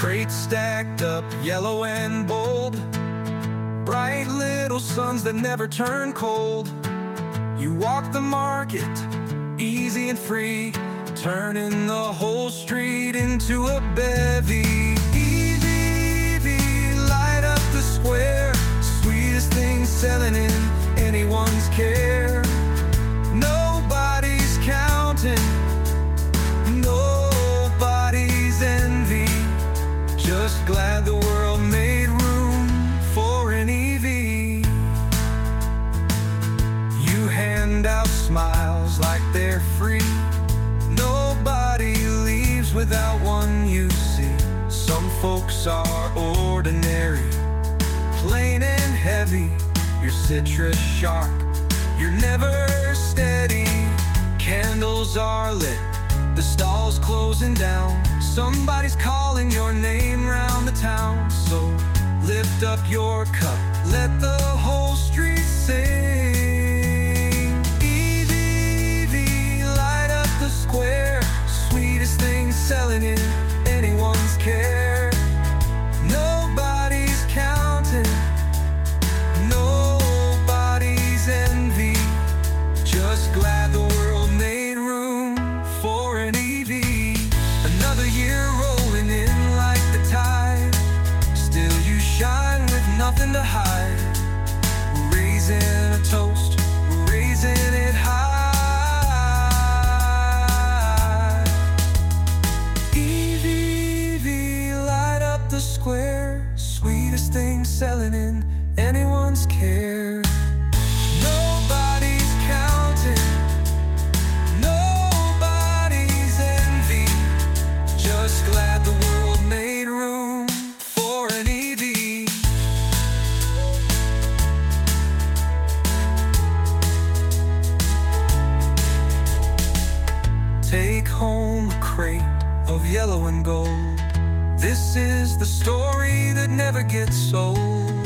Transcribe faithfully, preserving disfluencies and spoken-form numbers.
Crates stacked up, yellow and bold, bright little suns that never turn cold. You walk the market, easy and free, turning the whole street into a bevy. Easy, easy, light up the square, sweetest thing selling in anyone's care. Nobody's counting, nobody's envy, just glad the world made room for an E V. You hand out smiles like they're free, nobody leaves without one, you see. Some folks are ordinary, plain and heavy. You're citrus sharp, you're never steady. Candles are lit, the stall's closing down. Somebody's calling your name round the town. So lift up your cup, let the whole street sing. Easy, easy, light up the square, sweetest thing selling in anyone's care. Nobody's counting, nobody's envy, just glad the world made room for an E V. Another year rolling in like the tide, still you shine with nothing to hide. We're raising a toast, we're raising it high. E V, E V, light up the square, sweetest thing selling in anyone's care. Nobody's counting, nobody's envy, just glad the world made room for an E V. Take home a crate of yellow and gold, this is the story that never gets old.